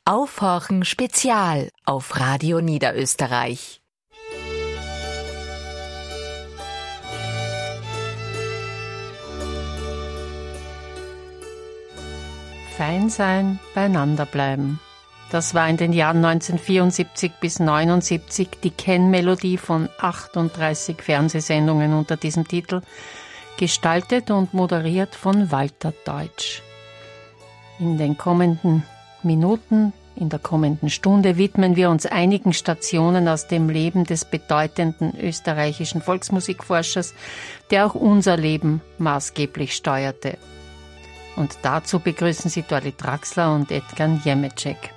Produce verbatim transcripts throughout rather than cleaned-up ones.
Aufhorchen Spezial auf Radio Niederösterreich. Fein sein, beieinander bleiben. Das war in den Jahren neunzehnhundertvierundsiebzig bis neunundsiebzig die Kennmelodie von achtunddreißig Fernsehsendungen unter diesem Titel, gestaltet und moderiert von Walter Deutsch. In den kommenden Minuten, in der kommenden Stunde widmen wir uns einigen Stationen aus dem Leben des bedeutenden österreichischen Volksmusikforschers, der auch unser Leben maßgeblich steuerte. Und dazu begrüßen Sie Dorli Draxler und Edgar Jemecek.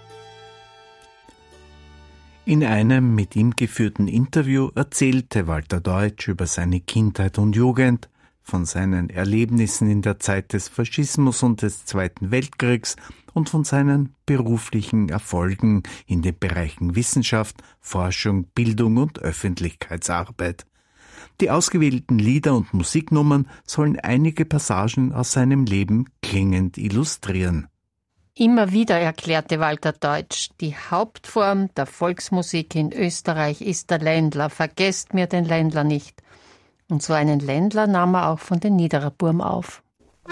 In einem mit ihm geführten Interview erzählte Walter Deutsch über seine Kindheit und Jugend, von seinen Erlebnissen in der Zeit des Faschismus und des Zweiten Weltkriegs und von seinen beruflichen Erfolgen in den Bereichen Wissenschaft, Forschung, Bildung und Öffentlichkeitsarbeit. Die ausgewählten Lieder und Musiknummern sollen einige Passagen aus seinem Leben klingend illustrieren. Immer wieder erklärte Walter Deutsch, die Hauptform der Volksmusik in Österreich ist der Ländler. Vergesst mir den Ländler nicht. Und so einen Ländler nahm er auch von den Niedererburm auf.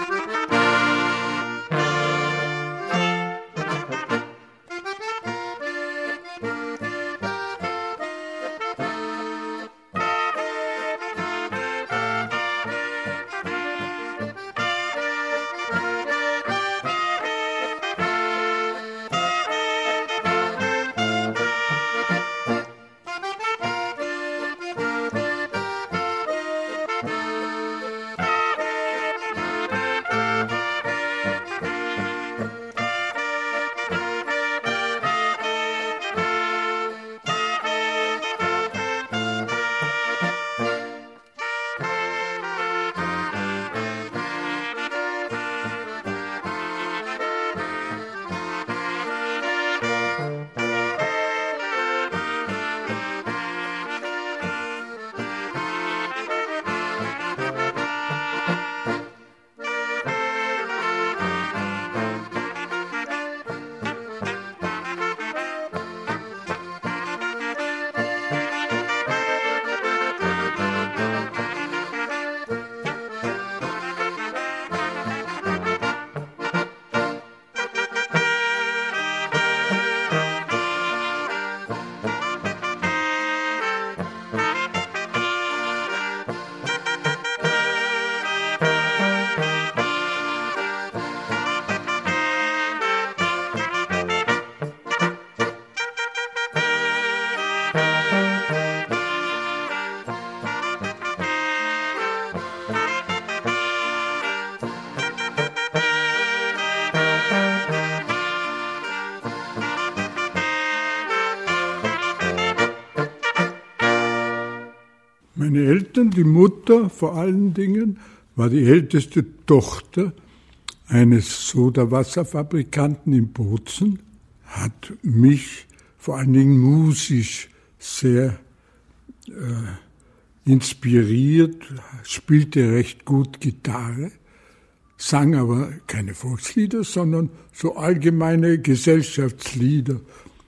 Meine Eltern, die Mutter vor allen Dingen, war die älteste Tochter eines Sodawasserfabrikanten in Bozen, hat mich vor allen Dingen musisch sehr äh, inspiriert, spielte recht gut Gitarre, sang aber keine Volkslieder, sondern so allgemeine Gesellschaftslieder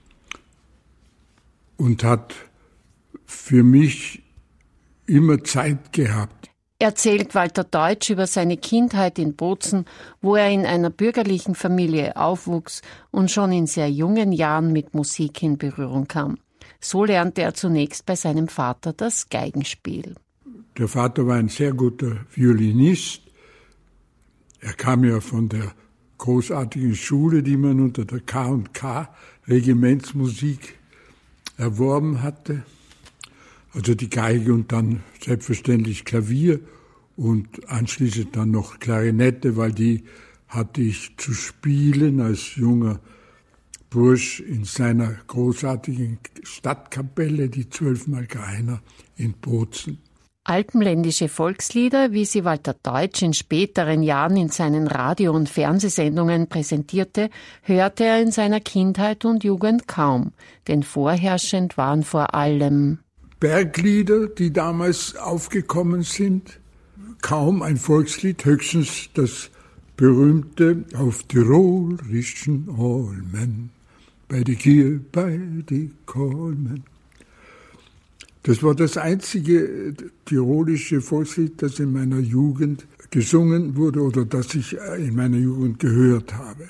und hat für mich immer Zeit gehabt. Erzählt Walter Deutsch über seine Kindheit in Bozen, wo er in einer bürgerlichen Familie aufwuchs und schon in sehr jungen Jahren mit Musik in Berührung kam. So lernte er zunächst bei seinem Vater das Geigenspiel. Der Vater war ein sehr guter Violinist. Er kam ja von der großartigen Schule, die man unter der K und K Regimentsmusik erworben hatte. Also die Geige und dann selbstverständlich Klavier und anschließend dann noch Klarinette, weil die hatte ich zu spielen als junger Bursch in seiner großartigen Stadtkapelle, die Zwölfmal Greiner in Bozen. Alpenländische Volkslieder, wie sie Walter Deutsch in späteren Jahren in seinen Radio- und Fernsehsendungen präsentierte, hörte er in seiner Kindheit und Jugend kaum, denn vorherrschend waren vor allem Berglieder, die damals aufgekommen sind. Kaum ein Volkslied, höchstens das berühmte Auf tirolischen Almen bei die Kirche, bei die Kolmen. Das war das einzige tirolische Volkslied, das in meiner Jugend gesungen wurde oder das ich in meiner Jugend gehört habe.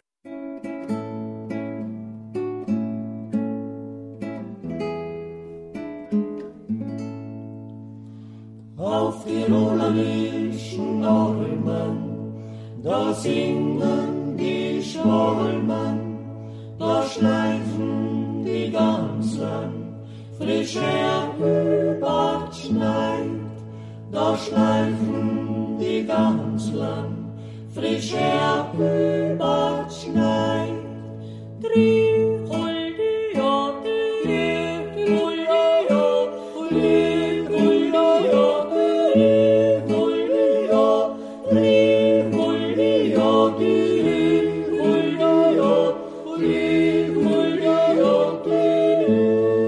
Auf tirolerischen Almen, da singen die Schwalmen, da schleifen die Gamseln, frischer überschneit, da schleifen die Gamseln, frischer überschneit. Drei holde ja, die holde ja, holde, holde ja, die holde ja, drei holde ja, die holde ja, holde, holde ja, die.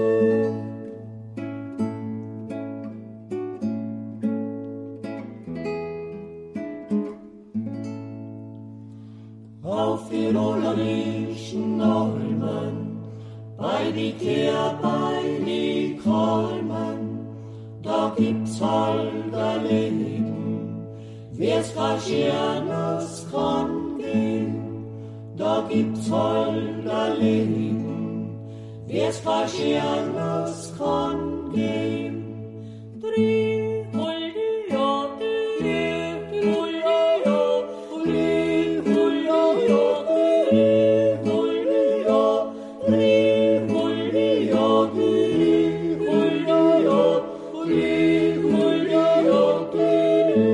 Auf tirolerischen Almen, bei die Kehr, bei die Kolmen, da gibt's halt ein Leben, wie's Schönes kann gehen. Da gibt's halt ein Leben, wie's Schönes kann gehen. Drei holde ja, die holde ja, holde, holde ja, die holde ja, drei holde ja, die holde ja, holde, holde ja, die.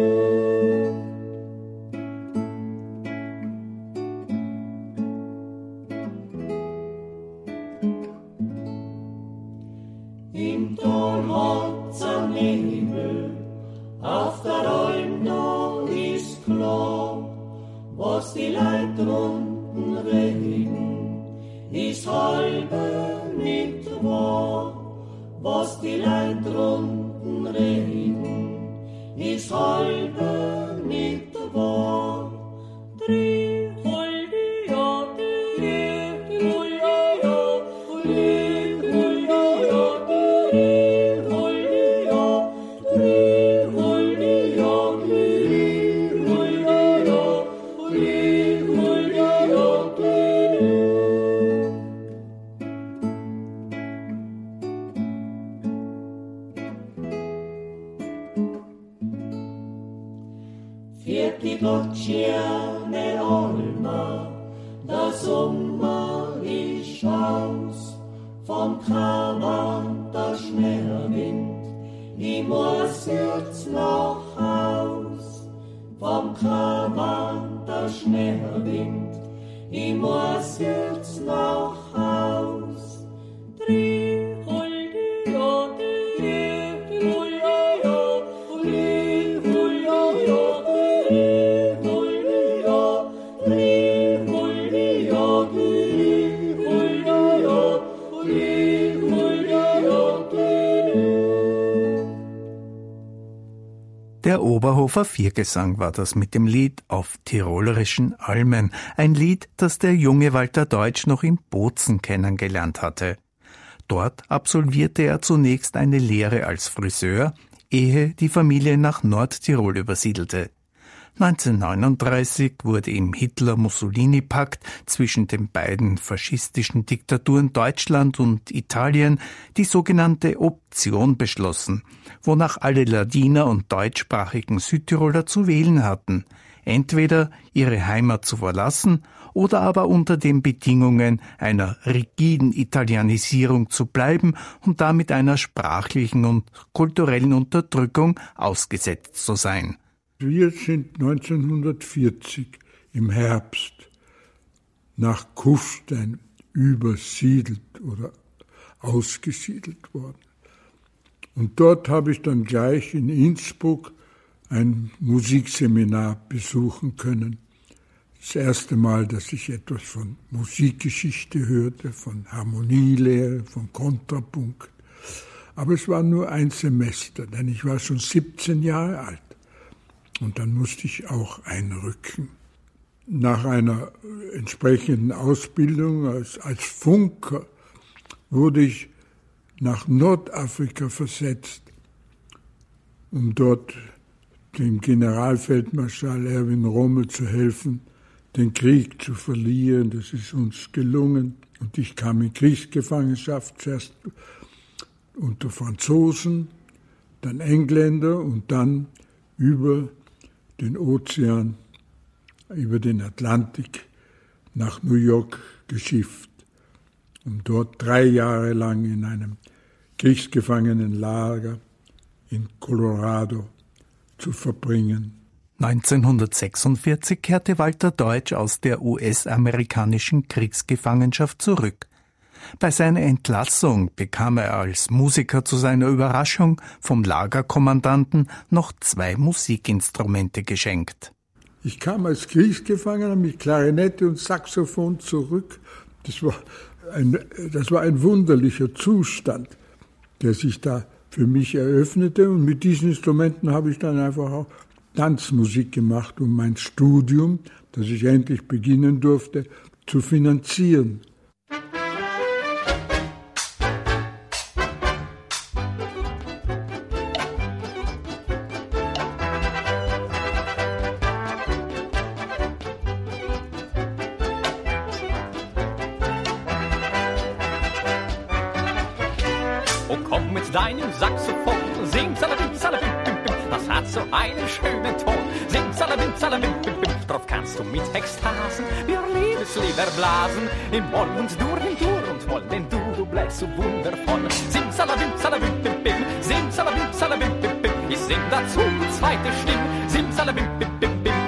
Im Tal hat's ein Nebel, auf der Alm da ist klar, was die Leut drunten reden, ist halbe nicht wahr. Was die Leut drunten reden, ist halbe nicht wahr. Drei holde ja, die holde ja, holde, holde ja, die holde ja, drei holde ja, die holde ja, holde, holde ja, die. Fährt die Gottschierne Alma, der Sommer ist aus, vom Krawan der Schneewind, ich muss jetzt nach Haus. Vom Krawan der Schneewind, ich muss jetzt nach Haus. Drei holde ja, die holde ja, holde, holde ja, die holde ja, drei holde ja, die holde ja, holde, holde ja, die. Der Oberhofer Viergesang war das mit dem Lied Auf tirolerischen Almen, ein Lied, das der junge Walter Deutsch noch in Bozen kennengelernt hatte. Dort absolvierte er zunächst eine Lehre als Friseur, ehe die Familie nach Nordtirol übersiedelte. neunzehnhundertneununddreißig wurde im Hitler-Mussolini-Pakt zwischen den beiden faschistischen Diktaturen Deutschland und Italien die sogenannte Option beschlossen, wonach alle Ladiner und deutschsprachigen Südtiroler zu wählen hatten, entweder ihre Heimat zu verlassen oder aber unter den Bedingungen einer rigiden Italianisierung zu bleiben und damit einer sprachlichen und kulturellen Unterdrückung ausgesetzt zu sein. Wir sind neunzehnhundertvierzig im Herbst nach Kufstein übersiedelt oder ausgesiedelt worden. Und dort habe ich dann gleich in Innsbruck ein Musikseminar besuchen können. Das erste Mal, dass ich etwas von Musikgeschichte hörte, von Harmonielehre, von Kontrapunkt. Aber es war nur ein Semester, denn ich war schon siebzehn Jahre alt. Und dann musste ich auch einrücken. nach einer entsprechenden Ausbildung als, als Funker wurde ich nach Nordafrika versetzt, um dort dem Generalfeldmarschall Erwin Rommel zu helfen, den Krieg zu verlieren. Das ist uns gelungen. Und ich kam in Kriegsgefangenschaft, zuerst unter Franzosen, dann Engländer und dann über den Ozean, über den Atlantik nach New York geschifft, um dort drei Jahre lang in einem Kriegsgefangenenlager in Colorado zu verbringen. neunzehnhundertsechsundvierzig kehrte Walter Deutsch aus der U S-amerikanischen Kriegsgefangenschaft zurück. Bei seiner Entlassung bekam er als Musiker zu seiner Überraschung vom Lagerkommandanten noch zwei Musikinstrumente geschenkt. Ich kam als Kriegsgefangener mit Klarinette und Saxophon zurück. Das war ein, das war ein wunderlicher Zustand, der sich da für mich eröffnete. Und mit diesen Instrumenten habe ich dann einfach auch Tanzmusik gemacht, um mein Studium, das ich endlich beginnen durfte, zu finanzieren. Oh, komm mit deinem Saxophon, sing salabim, salabim, bim, bim. Das hat so einen schönen Ton. Sing salabim, salabim, bim, bim. Drauf kannst du mit Ekstasen wir Liebeslieder blasen. Im Moll und Dur, im Dur und Moll, denn du, du bleibst so wundervoll. Sing salabim, salabim, bim, bim. Sing salabim, salabim, bim, bim. Ich sing dazu die zweite Stimme. Sing salabim, bim, bim, bim.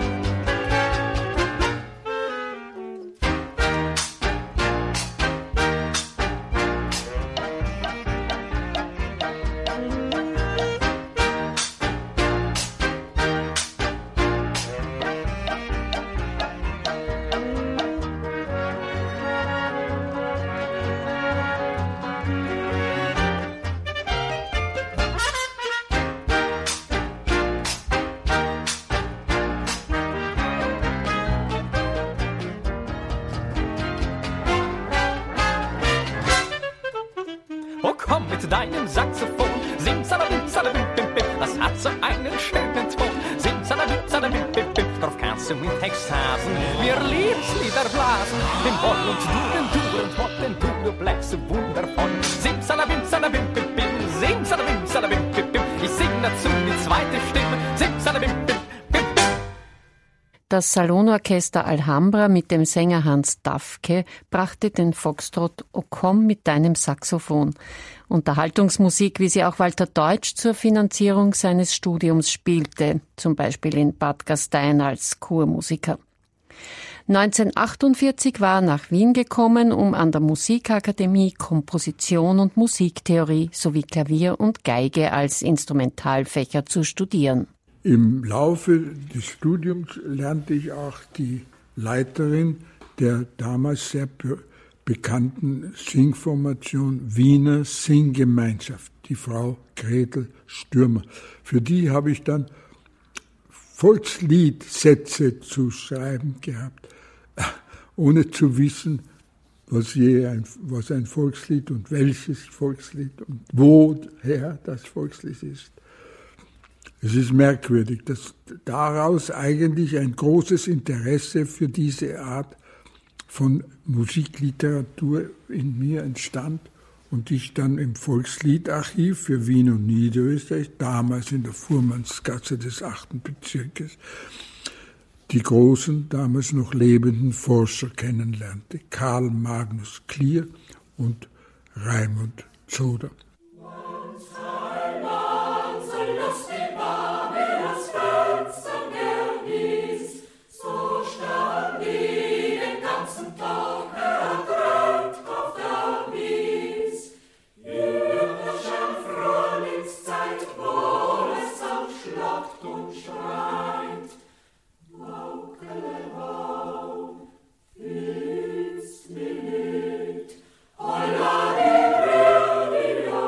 Komm mit deinem Saxophon, sing salabim, salabim, bim, bim. Das hat so einen schönen Ton. Sing salabim, salabim, bim, bim. Drauf kannst du mit Ekstasen wir Liebeslieder blasen. Im Moll und Dur, im Dur und Moll, denn du, du bleibst so wundervoll. Sing salabim, salabim, bim, bim. Sing salabim, salabim, bim, bim. Ich sing dazu die zweite Stimme. Sing salabim, bim, bim. Das Salonorchester Alhambra mit dem Sänger Hans Dafke brachte den Foxtrott O komm mit deinem Saxophon. Unterhaltungsmusik, wie sie auch Walter Deutsch zur Finanzierung seines Studiums spielte, zum Beispiel in Bad Gastein als Kurmusiker. neunzehnhundertachtundvierzig war er nach Wien gekommen, um an der Musikakademie Komposition und Musiktheorie sowie Klavier und Geige als Instrumentalfächer zu studieren. Im Laufe des Studiums lernte ich auch die Leiterin der damals sehr be- bekannten Singformation Wiener Singgemeinschaft, die Frau Gretel Stürmer. Für die habe ich dann Volksliedsätze zu schreiben gehabt, ohne zu wissen, was, je ein, was ein Volkslied und welches Volkslied und woher das Volkslied ist. Es ist merkwürdig, dass daraus eigentlich ein großes Interesse für diese Art von Musikliteratur in mir entstand und ich dann im Volksliedarchiv für Wien und Niederösterreich, damals in der Fuhrmannsgasse des achten Bezirkes, die großen, damals noch lebenden Forscher kennenlernte, Karl Magnus Klier und Raimund Zoder. Allah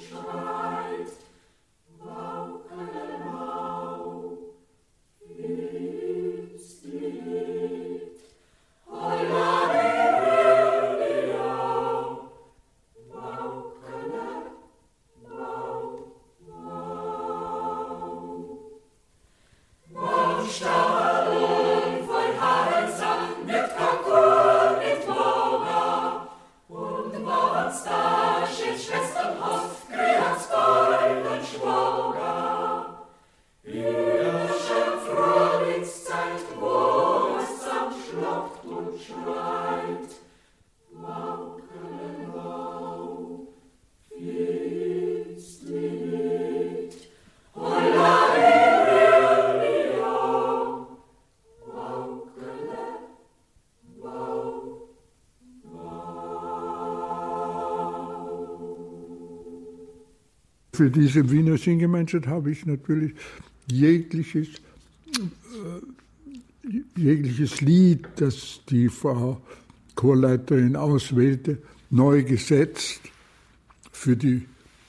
Für diese Wiener Singgemeinschaft habe ich natürlich jegliches, äh, jegliches Lied, das die Frau Chorleiterin auswählte, neu gesetzt für die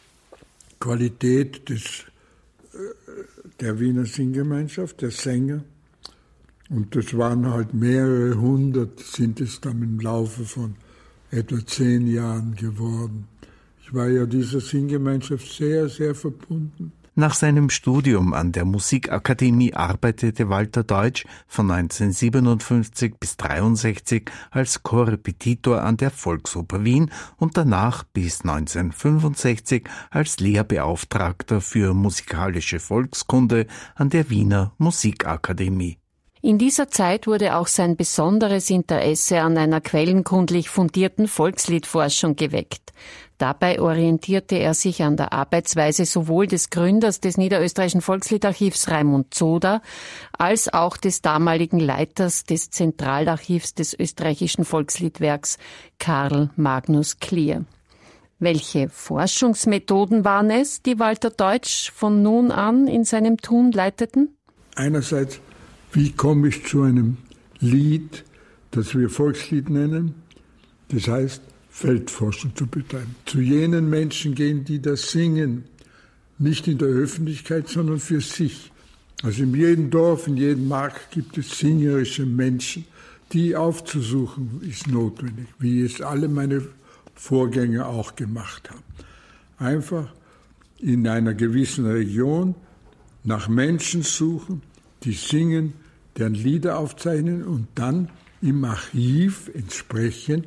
Qualität des, äh, der Wiener Singgemeinschaft, der Sänger. Und das waren halt mehrere hundert, sind es dann im Laufe von etwa zehn Jahren geworden. Ich war ja dieser Singgemeinschaft sehr, sehr verbunden. Nach seinem Studium an der Musikakademie arbeitete Walter Deutsch von neunzehnhundertsiebenundfünfzig bis neunzehnhundertdreiundsechzig als Korrepetitor an der Volksoper Wien und danach bis neunzehnhundertfünfundsechzig als Lehrbeauftragter für musikalische Volkskunde an der Wiener Musikakademie. In dieser Zeit wurde auch sein besonderes Interesse an einer quellenkundlich fundierten Volksliedforschung geweckt. Dabei orientierte er sich an der Arbeitsweise sowohl des Gründers des Niederösterreichischen Volksliedarchivs Raimund Zoder als auch des damaligen Leiters des Zentralarchivs des österreichischen Volksliedwerks Karl Magnus Klier. Welche Forschungsmethoden waren es, die Walter Deutsch von nun an in seinem Tun leiteten? Einerseits, wie komme ich zu einem Lied, das wir Volkslied nennen? Das heißt, Feldforschung zu betreiben. Zu jenen Menschen gehen, die das singen, nicht in der Öffentlichkeit, sondern für sich. Also in jedem Dorf, in jedem Markt gibt es singerische Menschen, die aufzusuchen ist notwendig, wie es alle meine Vorgänger auch gemacht haben. Einfach in einer gewissen Region nach Menschen suchen, die singen, deren Lieder aufzeichnen und dann im Archiv entsprechend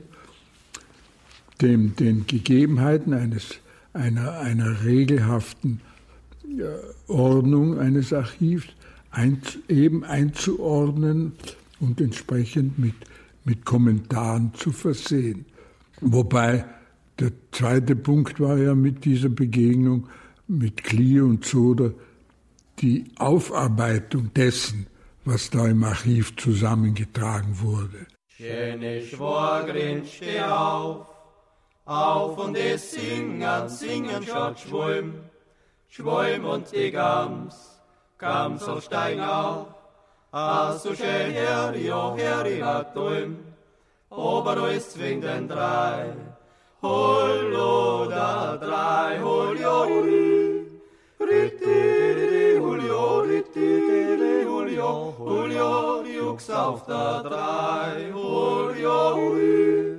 dem, den Gegebenheiten eines, einer, einer regelhaften äh, Ordnung eines Archivs ein, eben einzuordnen und entsprechend mit, mit Kommentaren zu versehen. Wobei der zweite Punkt war ja mit dieser Begegnung mit Klier und Zoder die Aufarbeitung dessen, was da im Archiv zusammengetragen wurde. Schöne Schwagrin, steh auf, auf und es singen, singen schaut Schwalm, Schwalm und die Gams, Gams soll steigen auf, ah so schön her, ja her, die hat Däum, aber alles zwingt den drei, hol oder drei, hol ja, uri, ritti, hol ja, ritti, hol ja, hol ja, die Jux auf der drei, hol ja, uri,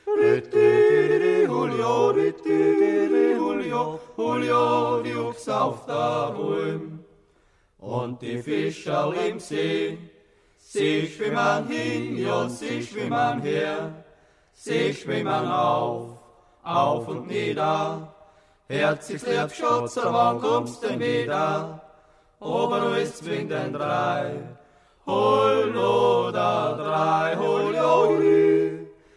ritti, hol ja, ritti, hol ja, hol ja, die Jux auf der Röhm. Und die Fischer im See, sie schwimmen hin, ja, sie schwimmen her, sie schwimmen auf, auf und nieder. Herzigs lieb Schotzer, wann kommst denn wieder? Aber alles zwingt den drei, hol oder drei, hol ja, uri,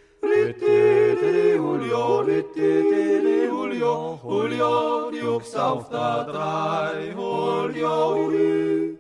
ritti, hol ja, ritti, hol ja, hol ja, die Jux auf der drei, hol ja, uri,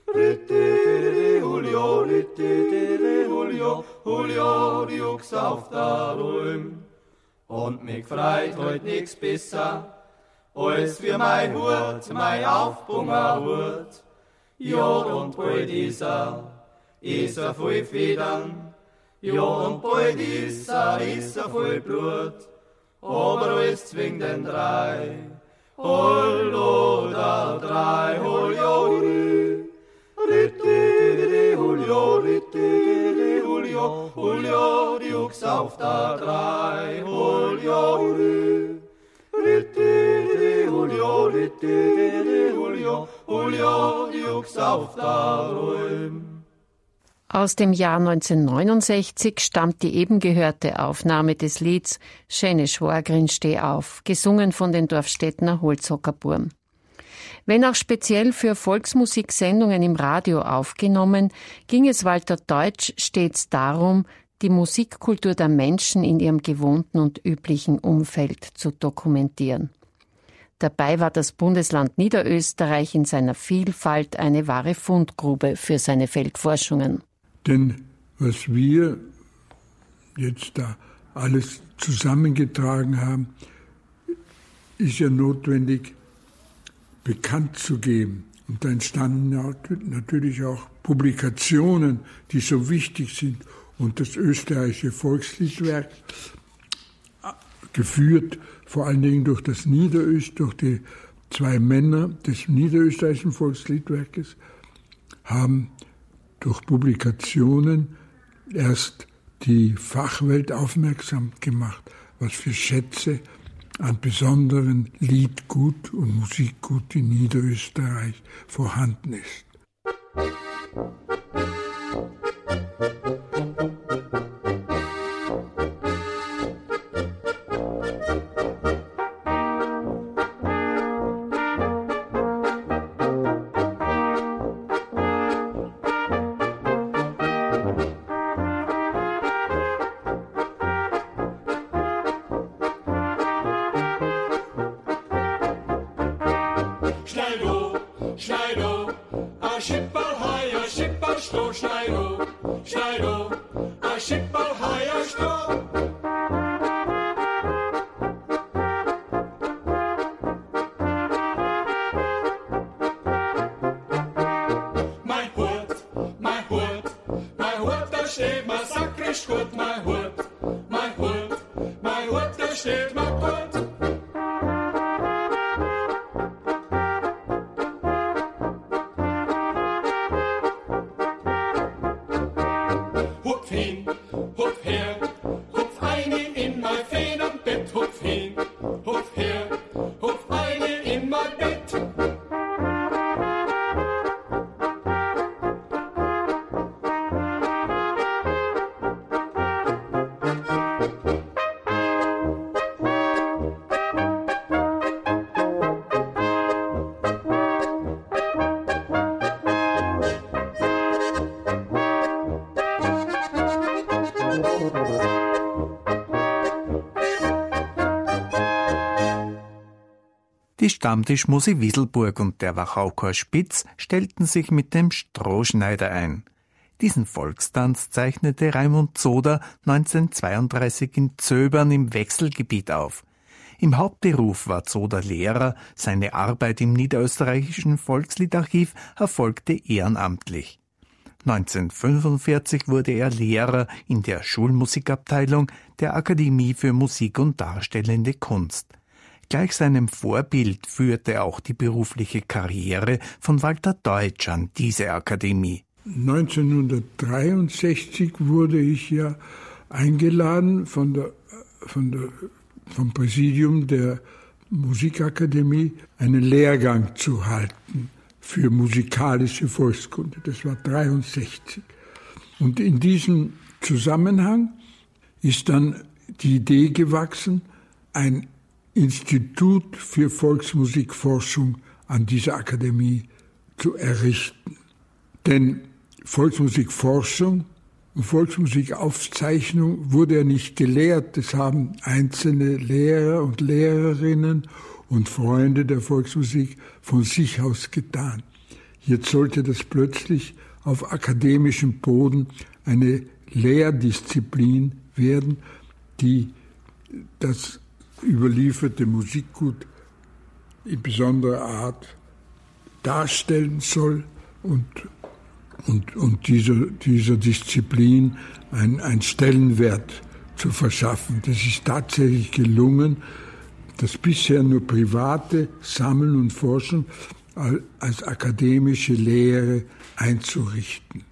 ritti, hol ja, ritti, hol ja, hol ja, die Jux auf der Röhm. Und mich freit heut nix besser, als wie mein Hut, mein aufbunger Hut. Ja, und bald ist er, ist er voll Federn, ja, und bald ist er, ist er voll Blut, aber alles zwingt den drei, hol oder drei, hol jo rü. Ritti, hol jo, ritti, hol jo, hol jo, die Jux auf der drei, hol jo rü. Ritti, hol jo, ritti, hol jo, hol jo, die Jux auf der Röhm. Aus dem Jahr neunzehnhundertneunundsechzig stammt die eben gehörte Aufnahme des Lieds »Schöne Schwagrin, steh auf«, gesungen von den Dorfstädtner Holzhockerburm. Wenn auch speziell für Volksmusiksendungen im Radio aufgenommen, ging es Walter Deutsch stets darum, die Musikkultur der Menschen in ihrem gewohnten und üblichen Umfeld zu dokumentieren. Dabei war das Bundesland Niederösterreich in seiner Vielfalt eine wahre Fundgrube für seine Feldforschungen. Denn was wir jetzt da alles zusammengetragen haben, ist ja notwendig bekannt zu geben. Und da entstanden ja natürlich auch Publikationen, die so wichtig sind. Und das österreichische Volksliedwerk, geführt vor allen Dingen durch das Niederöst, durch die zwei Männer des niederösterreichischen Volksliedwerkes, haben durch Publikationen erst die Fachwelt aufmerksam gemacht, was für Schätze an besonderen Liedgut und Musikgut in Niederösterreich vorhanden ist. Die Stammtischmusi Wieselburg und der Wachauchor Spitz stellten sich mit dem Strohschneider ein. Diesen Volkstanz zeichnete Raimund Zoder neunzehnhundertzweiunddreißig in Zöbern im Wechselgebiet auf. Im Hauptberuf war Zoder Lehrer, seine Arbeit im niederösterreichischen Volksliedarchiv erfolgte ehrenamtlich. neunzehnhundertfünfundvierzig wurde er Lehrer in der Schulmusikabteilung der Akademie für Musik und Darstellende Kunst. Gleich seinem Vorbild führte auch die berufliche Karriere von Walter Deutsch an diese Akademie. neunzehnhundertdreiundsechzig wurde ich ja eingeladen von der, von der, vom Präsidium der Musikakademie, einen Lehrgang zu halten für musikalische Volkskunde. Das war neunzehnhundertdreiundsechzig. Und in diesem Zusammenhang ist dann die Idee gewachsen, ein Institut für Volksmusikforschung an dieser Akademie zu errichten. Denn Volksmusikforschung und Volksmusikaufzeichnung wurde ja nicht gelehrt. Das haben einzelne Lehrer und Lehrerinnen und Freunde der Volksmusik von sich aus getan. Jetzt sollte das plötzlich auf akademischem Boden eine Lehrdisziplin werden, die das überlieferte Musikgut in besonderer Art darstellen soll und, und, und dieser, dieser Disziplin einen Stellenwert zu verschaffen. Das ist tatsächlich gelungen. das bisher nur private Sammeln und Forschen als akademische Lehre einzurichten.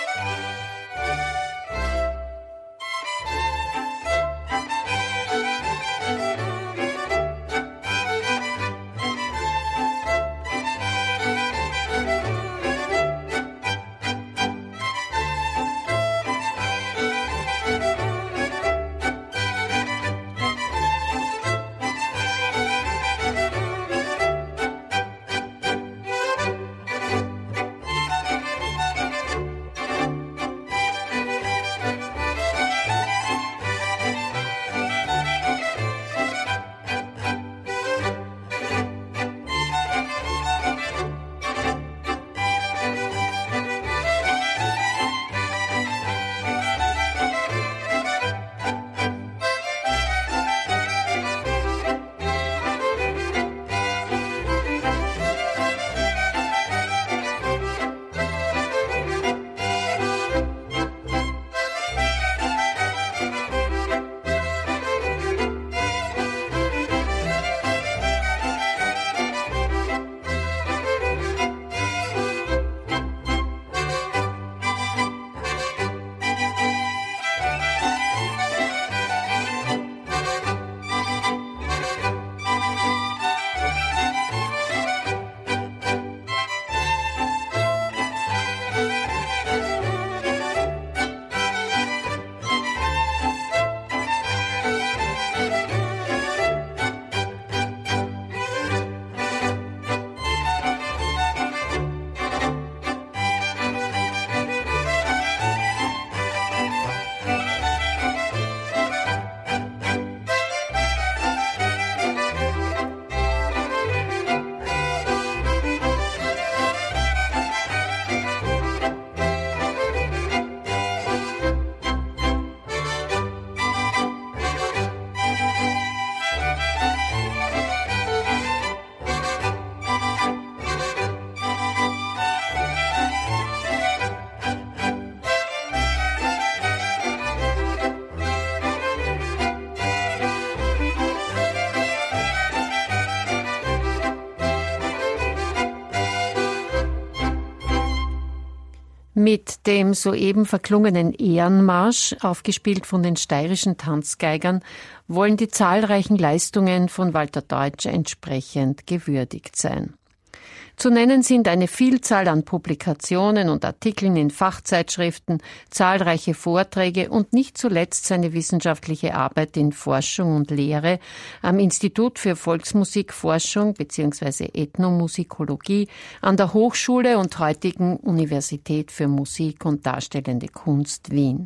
Mit dem soeben verklungenen Ehrenmarsch, aufgespielt von den steirischen Tanzgeigern, wollen die zahlreichen Leistungen von Walter Deutsch entsprechend gewürdigt sein. Zu nennen sind eine Vielzahl an Publikationen und Artikeln in Fachzeitschriften, zahlreiche Vorträge und nicht zuletzt seine wissenschaftliche Arbeit in Forschung und Lehre am Institut für Volksmusikforschung bzw. Ethnomusikologie an der Hochschule und heutigen Universität für Musik und Darstellende Kunst Wien.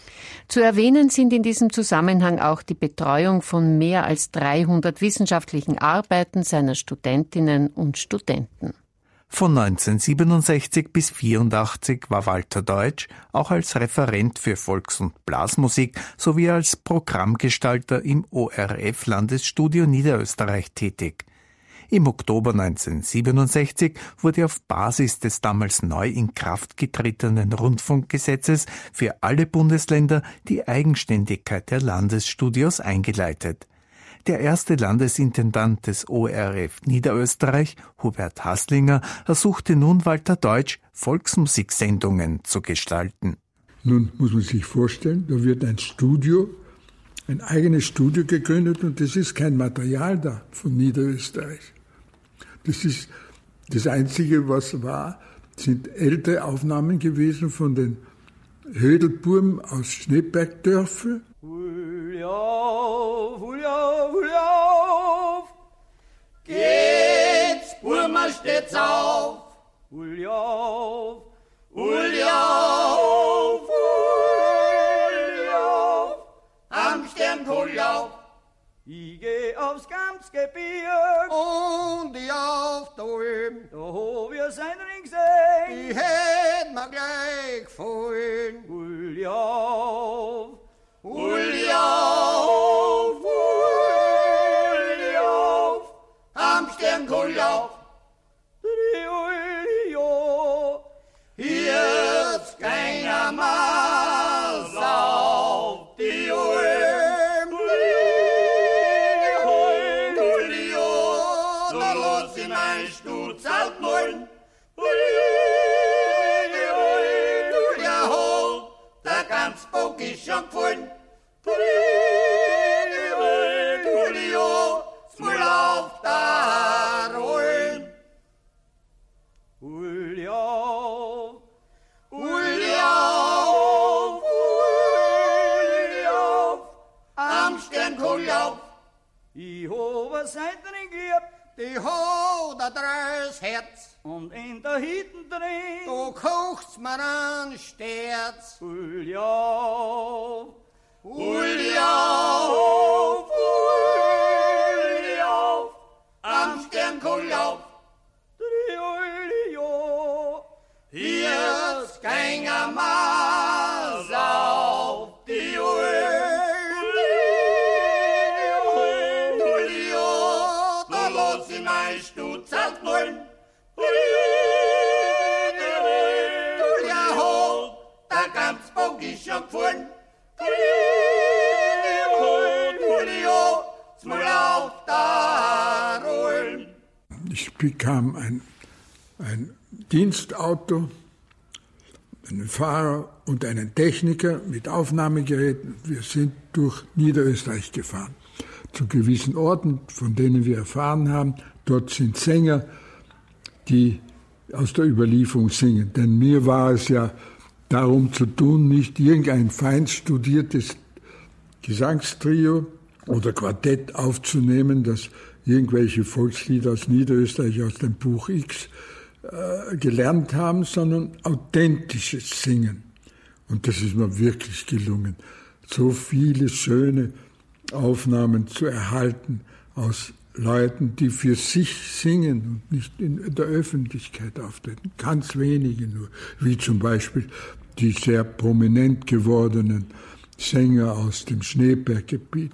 Zu erwähnen sind in diesem Zusammenhang auch die Betreuung von mehr als dreihundert wissenschaftlichen Arbeiten seiner Studentinnen und Studenten. Von neunzehnhundertsiebenundsechzig bis vierundachtzig war Walter Deutsch auch als Referent für Volks- und Blasmusik sowie als Programmgestalter im O R F-Landesstudio Niederösterreich tätig. Im Oktober neunzehnhundertsiebenundsechzig wurde auf Basis des damals neu in Kraft getretenen Rundfunkgesetzes für alle Bundesländer die Eigenständigkeit der Landesstudios eingeleitet. Der erste Landesintendant des O R F Niederösterreich, Hubert Haslinger, ersuchte nun Walter Deutsch, Volksmusiksendungen zu gestalten. Nun muss man sich vorstellen, da wird ein Studio, ein eigenes Studio gegründet und es ist kein Material da von Niederösterreich. Das ist das Einzige, was war, sind ältere Aufnahmen gewesen von den Hödelburm aus Schneebergdörfer. Uljauf, Uljauf, Uljauf, geht's, Burma steht's auf. Uljauf, Uljauf, Uljauf, am Sternkohljau. Ich geh aufs Gamsgebirg und ich auf da oben, da hab ich sein Ring gesehen. Ich hätt mir gleich gefallen. Uljauf, Uljauf, Uljauf, am Sternkohljau. Jetzt keiner Maß auf die Ulm. los in mein Stutz alt Mullen. Ja, ho, der ganz Bock ist schon gefallen. Julio, smul auf da rollen. Julio, Julio, Julio, am Sternkohl auf. Ich ho, was seid denn gehabt? Die ho, da dreis Herz. Und in der Hitten drin, Du kochst mir an Sterz. Julio, Julio, Julio, am Sternkohl auf. Julio, Hier ist kein Maß auf die Julio, da los in mein Stutz alt Mullen. Ja, ho, der ganz Bock ist schon gefallen. Julio, smul auf da rollen. Ich bekam ein, ein Dienstauto, einen Fahrer und einen Techniker mit Aufnahmegeräten. Wir sind durch Niederösterreich gefahren, zu gewissen Orten, von denen wir erfahren haben, dort sind Sänger, die aus der Überlieferung singen. Denn mir war es ja darum zu tun, nicht irgendein fein studiertes Gesangstrio oder Quartett aufzunehmen, das irgendwelche Volkslieder aus Niederösterreich, aus dem Buch X äh, gelernt haben, sondern authentisches Singen. Und das ist mir wirklich gelungen, so viele schöne Aufnahmen zu erhalten aus Leuten, die für sich singen und nicht in der Öffentlichkeit auftreten. Ganz wenige nur, wie zum Beispiel die sehr prominent gewordenen Sänger aus dem Schneeberggebiet.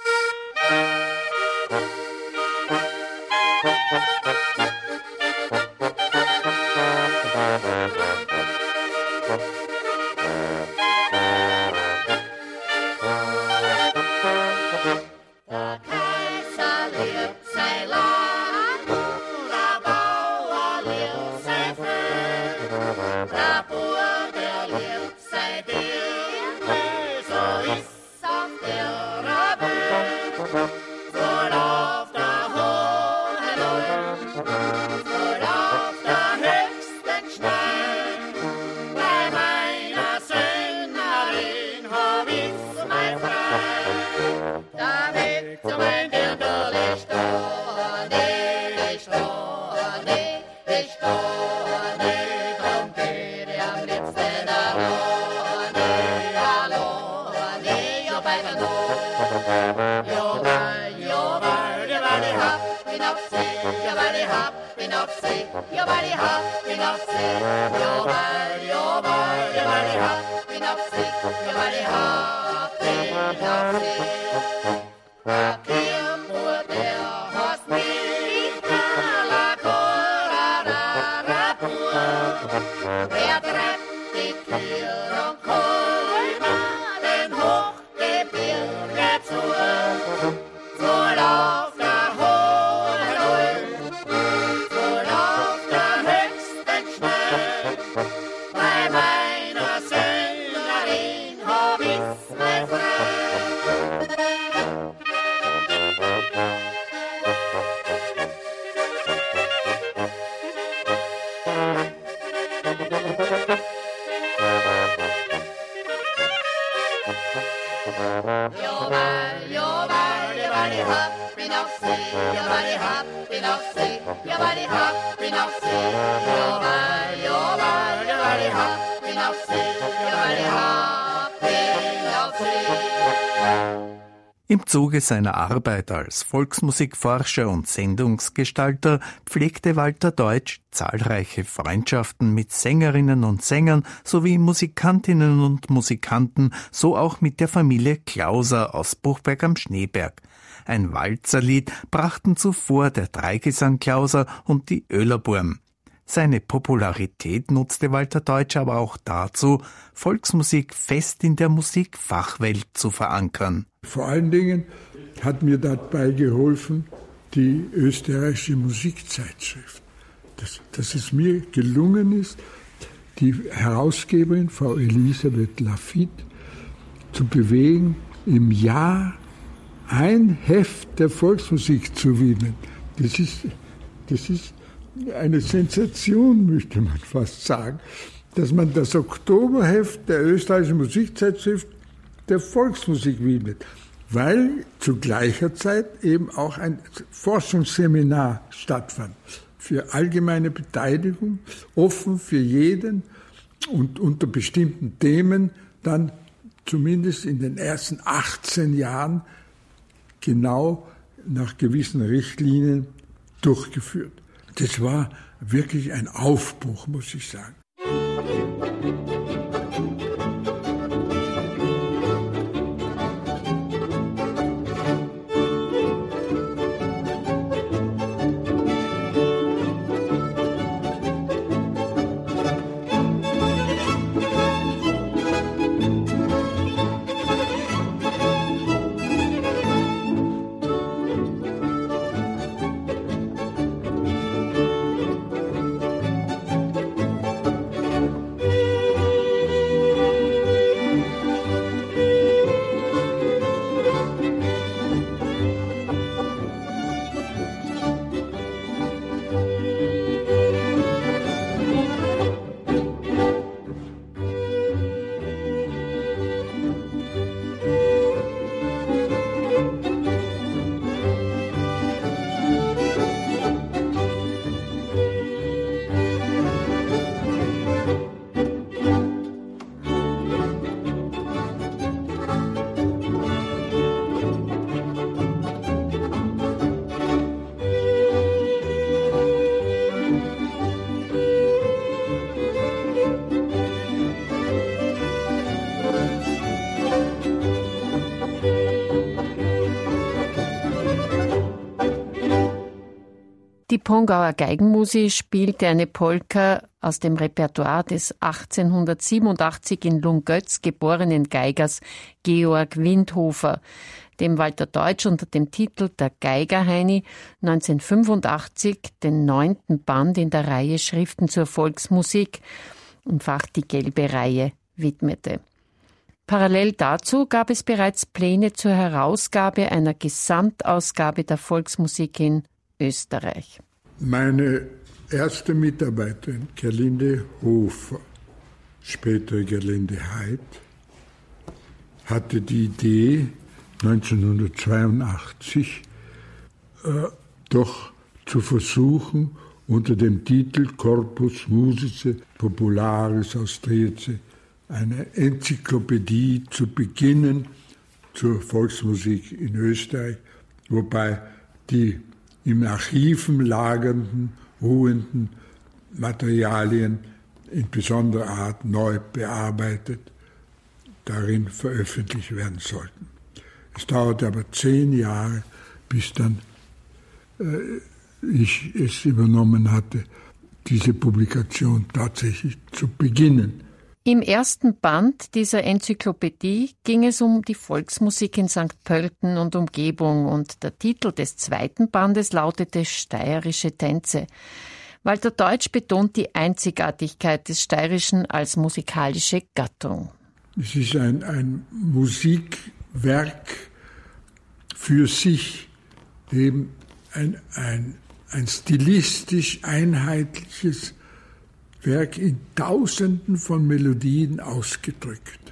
Im Zuge seiner Arbeit als Volksmusikforscher und Sendungsgestalter pflegte Walter Deutsch zahlreiche Freundschaften mit Sängerinnen und Sängern sowie Musikantinnen und Musikanten, so auch mit der Familie Klauser aus Buchberg am Schneeberg. Ein Walzerlied brachten zuvor der Dreigesang Klauser und die Oehlerburm. Seine Popularität nutzte Walter Deutsch aber auch dazu, Volksmusik fest in der Musikfachwelt zu verankern. Vor allen Dingen hat mir dabei geholfen die österreichische Musikzeitschrift. Dass, dass es mir gelungen ist, die Herausgeberin, Frau Elisabeth Lafitte, zu bewegen, im Jahr ein Heft der Volksmusik zu widmen. Das ist, das ist eine Sensation, möchte man fast sagen, dass man das Oktoberheft der österreichischen Musikzeitschrift der Volksmusik widmet, weil zu gleicher Zeit eben auch ein Forschungsseminar stattfand für allgemeine Beteiligung, offen für jeden und unter bestimmten Themen dann zumindest in den ersten achtzehn Jahren genau nach gewissen Richtlinien durchgeführt. Das war wirklich ein Aufbruch, muss ich sagen. Die Pongauer Geigenmusik spielte eine Polka aus dem Repertoire des achtzehnhundertsiebenundachtzig in Lungötz geborenen Geigers Georg Windhofer, dem Walter Deutsch unter dem Titel Der Geigerheini neunzehnhundertfünfundachtzig den neunten Band in der Reihe Schriften zur Volksmusik, im Fach die gelbe Reihe, widmete. Parallel dazu gab es bereits Pläne zur Herausgabe einer Gesamtausgabe der Volksmusik in Österreich. Meine erste Mitarbeiterin, Gerlinde Hofer, spätere Gerlinde Heid, hatte die Idee, neunzehnhundertzweiundachtzig äh, doch zu versuchen, unter dem Titel Corpus Musicae Popularis Austriae eine Enzyklopädie zu beginnen zur Volksmusik in Österreich, wobei die im Archiven lagernden, ruhenden Materialien in besonderer Art neu bearbeitet, darin veröffentlicht werden sollten. Es dauerte aber zehn Jahre, bis dann äh, ich es übernommen hatte, diese Publikation tatsächlich zu beginnen. Im ersten Band dieser Enzyklopädie ging es um die Volksmusik in Sankt Pölten und Umgebung und der Titel des zweiten Bandes lautete Steirische Tänze. Walter Deutsch betont die Einzigartigkeit des Steirischen als musikalische Gattung. Es ist ein, ein Musikwerk für sich, eben ein, ein, ein stilistisch einheitliches Werk in Tausenden von Melodien ausgedrückt.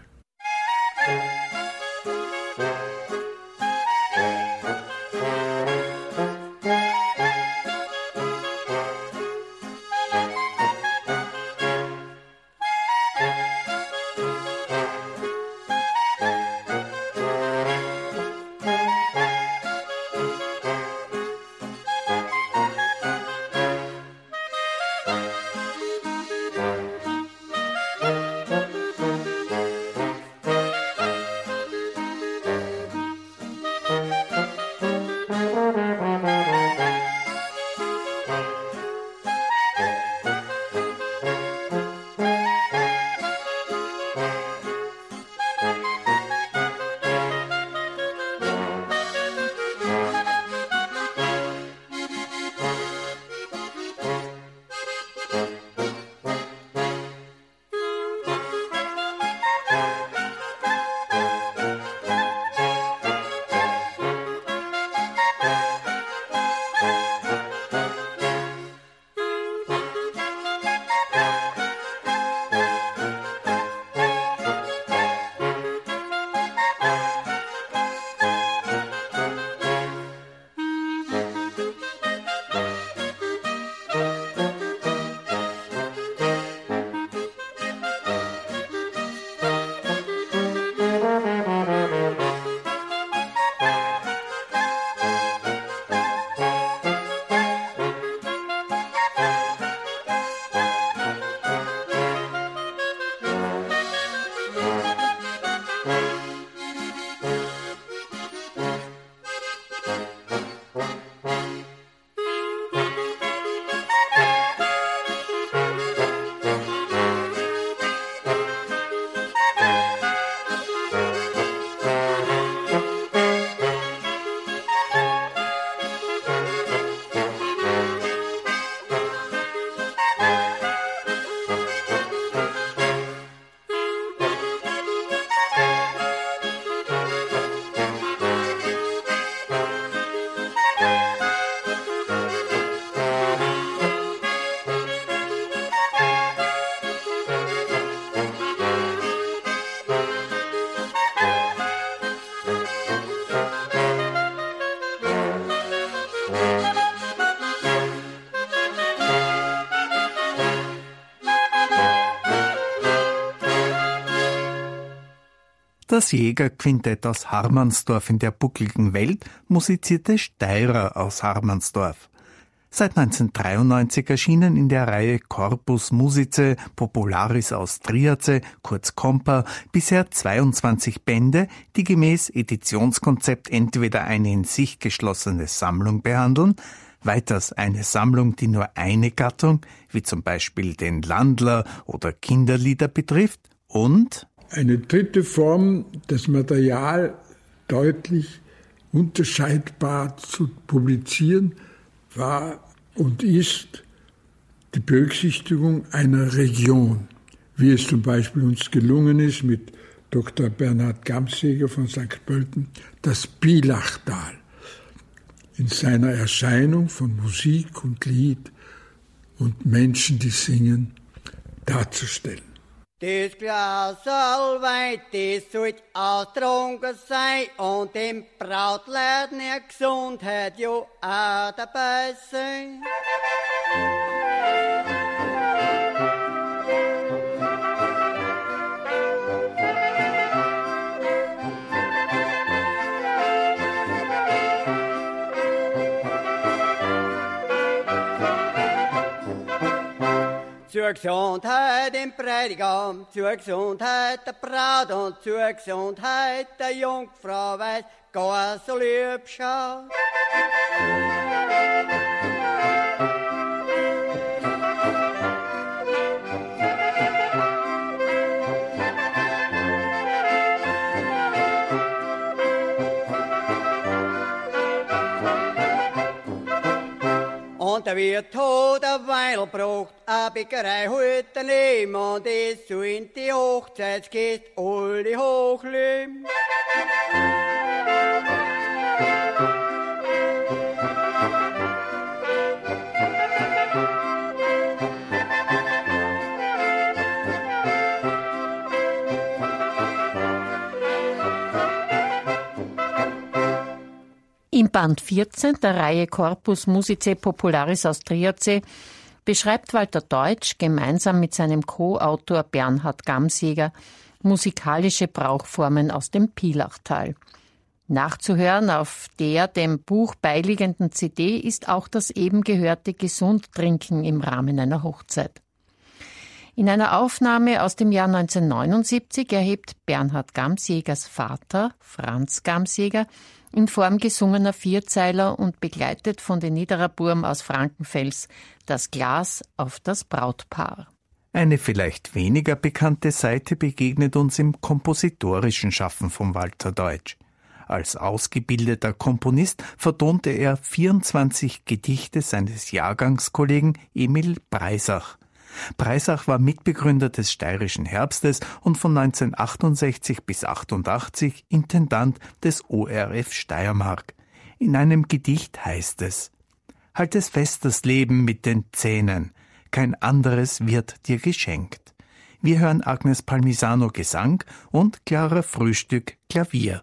Das Jägerquintett aus Harmansdorf in der buckligen Welt musizierte Steirer aus Harmansdorf. Seit neunzehnhundertdreiundneunzig erschienen in der Reihe Corpus Musicae Popularis Austriace, kurz Compa, bisher zweiundzwanzig Bände, die gemäß Editionskonzept entweder eine in sich geschlossene Sammlung behandeln, weiters eine Sammlung, die nur eine Gattung, wie zum Beispiel den Landler oder Kinderlieder betrifft, und eine dritte Form, das Material deutlich unterscheidbar zu publizieren, war und ist die Berücksichtigung einer Region, wie es zum Beispiel uns gelungen ist mit Doktor Bernhard Gamseger von Sankt Pölten, das Bilachtal in seiner Erscheinung von Musik und Lied und Menschen, die singen, darzustellen. Das Glas allweil, das sollt ausgetrunken sein und dem Brautleid ne Gesundheit ja auch dabei sein. Zur Gesundheit dem Bräutigam, zur Gesundheit der Braut und zur Gesundheit der Jungfrau, weil gar so lieb schaut. Und der wird tot der Wein braucht, a Bäckerei holt daneben und es so in die Hochzeitskiste alle hochleben. Im Band vierzehn der Reihe Corpus Musicae Popularis Austriace beschreibt Walter Deutsch gemeinsam mit seinem Co-Autor Bernhard Gamseger musikalische Brauchformen aus dem Pilachtal. Nachzuhören auf der dem Buch beiliegenden C D ist auch das eben gehörte Gesundtrinken im Rahmen einer Hochzeit. In einer Aufnahme aus dem Jahr neunzehnhundertneunundsiebzig erhebt Bernhard Gamsegers Vater, Franz Gamseger, in Form gesungener Vierzeiler und begleitet von den Niederer Burm aus Frankenfels das Glas auf das Brautpaar. Eine vielleicht weniger bekannte Seite begegnet uns im kompositorischen Schaffen von Walter Deutsch. Als ausgebildeter Komponist vertonte er vierundzwanzig Gedichte seines Jahrgangskollegen Emil Breisach. Breisach war Mitbegründer des Steirischen Herbstes und von neunzehnhundertachtundsechzig bis achtundachtzig Intendant des O R F Steiermark. In einem Gedicht heißt es: Halt es fest, das Leben mit den Zähnen, kein anderes wird dir geschenkt. Wir hören Agnes Palmisano Gesang und Clara Frühstück Klavier.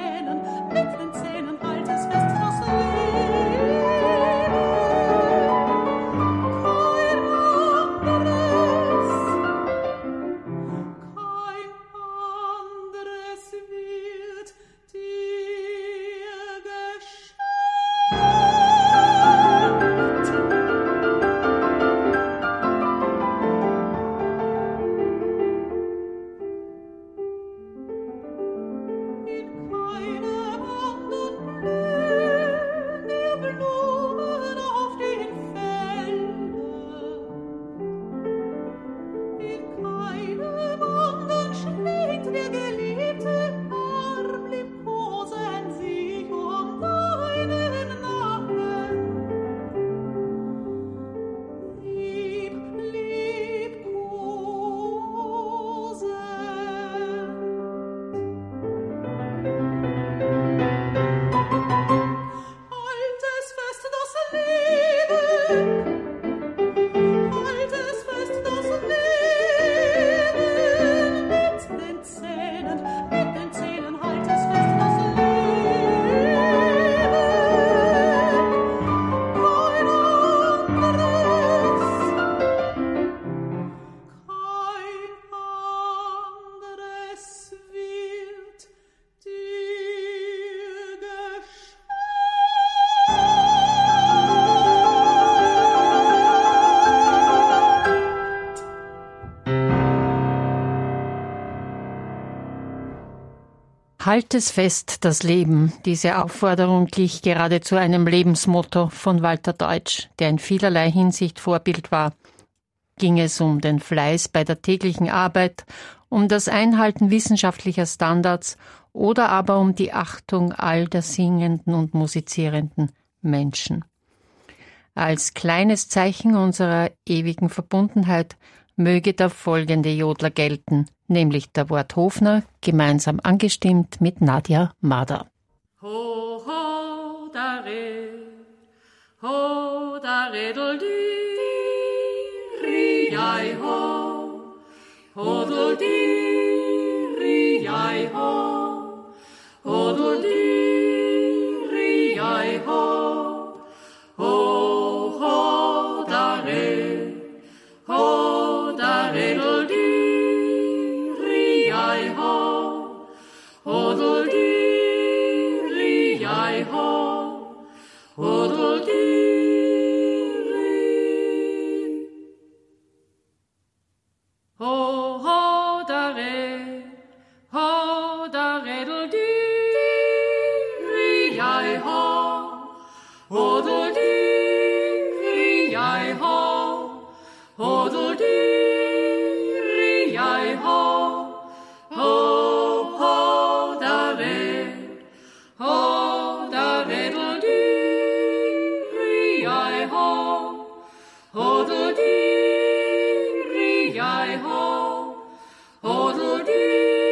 Mit den Zähnen, halt es fest, das Leben. Halt es fest, das Leben. Diese Aufforderung glich geradezu einem Lebensmotto von Walter Deutsch, der in vielerlei Hinsicht Vorbild war. Ging es um den Fleiß bei der täglichen Arbeit, um das Einhalten wissenschaftlicher Standards oder aber um die Achtung all der singenden und musizierenden Menschen. Als kleines Zeichen unserer ewigen Verbundenheit möge der folgende Jodler gelten, nämlich der Wort Hofner, gemeinsam angestimmt mit Nadja Mader. Ho, ho, da red, ho, da redel di, ri, jai, ho, ho, dol di, ri, jai, ho, ho, dol di, ri, jai, ho, ho, ho, da red, ho, da redel di, ho, hodol di, ri, jai, ho, hodol di, ri. Ho, ho, da re, ho, da redel di, ri, jai, ho, hodol di, ri, jai, ho, hodol di, ri, jai, ho. Ho, ho, da re, ho, da redel di, ri, jai, ho, hodel di, ri, jai, ho, hodel di,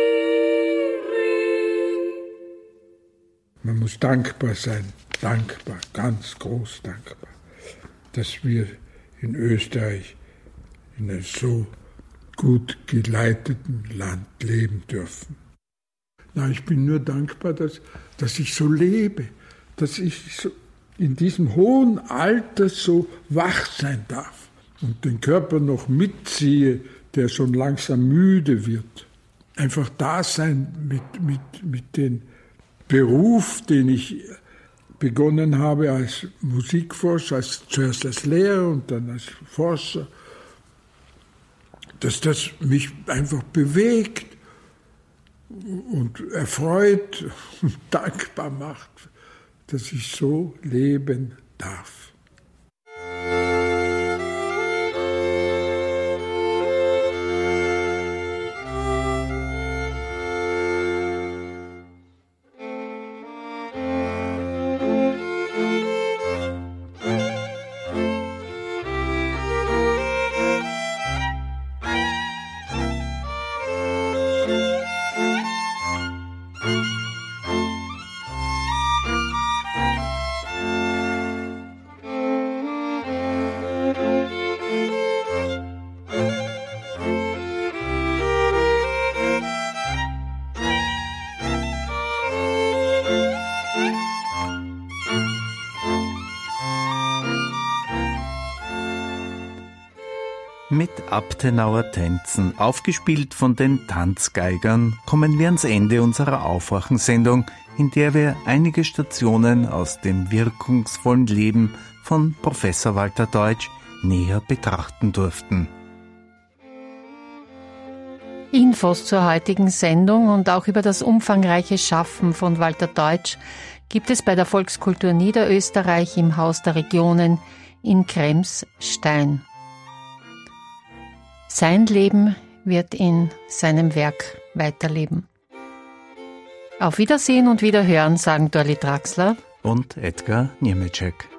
ri. Man muss dankbar sein, dankbar, ganz groß dankbar, dass wir in Österreich in einem so gut geleiteten Land leben dürfen. Na, ich bin nur dankbar, dass, dass ich so lebe, dass ich so in diesem hohen Alter so wach sein darf und den Körper noch mitziehe, der schon langsam müde wird. Einfach da sein mit, mit, mit dem Beruf, den ich begonnen habe als Musikforscher, als, zuerst als Lehrer und dann als Forscher, dass das mich einfach bewegt und erfreut und dankbar macht, dass ich so leben darf. Mit Abtenauer Tänzen, aufgespielt von den Tanzgeigern, kommen wir ans Ende unserer Aufwachensendung, in der wir einige Stationen aus dem wirkungsvollen Leben von Professor Walter Deutsch näher betrachten durften. Infos zur heutigen Sendung und auch über das umfangreiche Schaffen von Walter Deutsch gibt es bei der Volkskultur Niederösterreich im Haus der Regionen in Krems-Stein. Sein Leben wird in seinem Werk weiterleben. Auf Wiedersehen und Wiederhören sagen Dorli Draxler und Edgar Niemeczek.